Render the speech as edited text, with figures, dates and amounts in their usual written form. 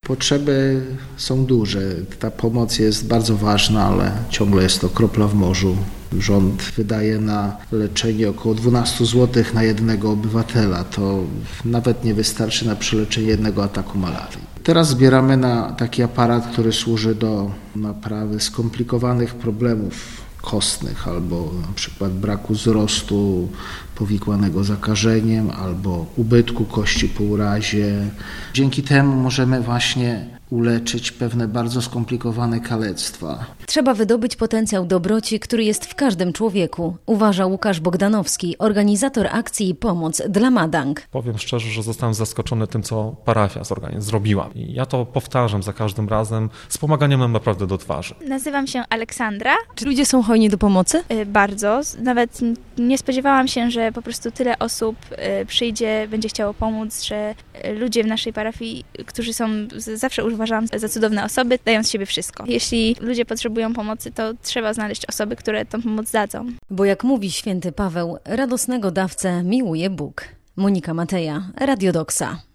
Potrzeby są duże. Ta pomoc jest bardzo ważna, ale ciągle jest to kropla w morzu. Rząd wydaje na leczenie około 12 zł na jednego obywatela. To nawet nie wystarczy na przeleczenie jednego ataku malarii. Teraz zbieramy na taki aparat, który służy do naprawy skomplikowanych problemów kostnych albo na przykład braku wzrostu powikłanego zakażeniem albo ubytku kości po urazie. Dzięki temu możemy właśnie uleczyć pewne bardzo skomplikowane kalectwa. Trzeba wydobyć potencjał dobroci, który jest w każdym człowieku, uważa Łukasz Bogdanowski, organizator akcji Pomoc dla Madang. Powiem szczerze, że zostałem zaskoczony tym, co parafia zrobiła. I ja to powtarzam za każdym razem z pomaganiem nam naprawdę do twarzy. Nazywam się Aleksandra. Czy ludzie są hojni do pomocy? Bardzo. Nawet nie spodziewałam się, że po prostu tyle osób przyjdzie, będzie chciało pomóc, że ludzie w naszej parafii, którzy są, zawsze uważam za cudowne osoby, dają z siebie wszystko. Jeśli ludzie potrzebują pomocy, to trzeba znaleźć osoby, które tą pomoc dadzą. Bo jak mówi święty Paweł, radosnego dawcę miłuje Bóg. Monika Mateja, Radio Doksa.